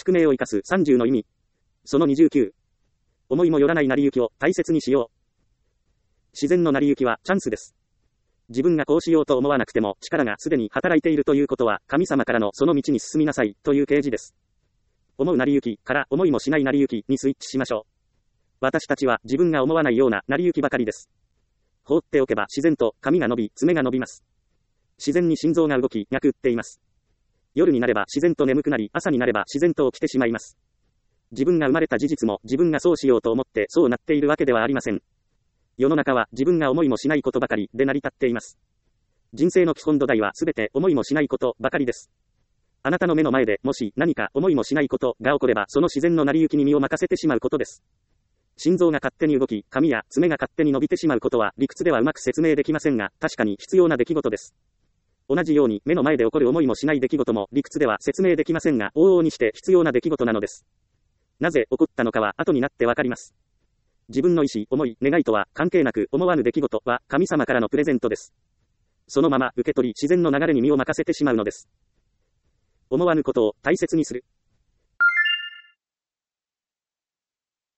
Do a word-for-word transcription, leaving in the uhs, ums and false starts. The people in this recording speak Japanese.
宿命を生かすさんじゅうの意味。そのにじゅうきゅう。思いもよらない成り行きを大切にしよう。自然の成り行きはチャンスです。自分がこうしようと思わなくても力がすでに働いているということは神様からのその道に進みなさいという啓示です。思う成り行きから思いもしない成り行きにスイッチしましょう。私たちは自分が思わないような成り行きばかりです。放っておけば自然と髪が伸び、爪が伸びます。自然に心臓が動き、脈打っています。夜になれば自然と眠くなり、朝になれば自然と起きてしまいます。自分が生まれた事実も自分がそうしようと思ってそうなっているわけではありません。世の中は自分が思いもしないことばかりで成り立っています。人生の基本土台はすべて思いもしないことばかりです。あなたの目の前でもし何か思いもしないことが起こればその自然の成り行きに身を任せてしまうことです。心臓が勝手に動き、髪や爪が勝手に伸びてしまうことは理屈ではうまく説明できませんが、確かに必要な出来事です。同じように目の前で起こる思いもしない出来事も理屈では説明できませんが、往々にして必要な出来事なのです。なぜ起こったのかは後になってわかります。自分の意志、思い、願いとは関係なく思わぬ出来事は神様からのプレゼントです。そのまま受け取り自然の流れに身を任せてしまうのです。思わぬことを大切にする。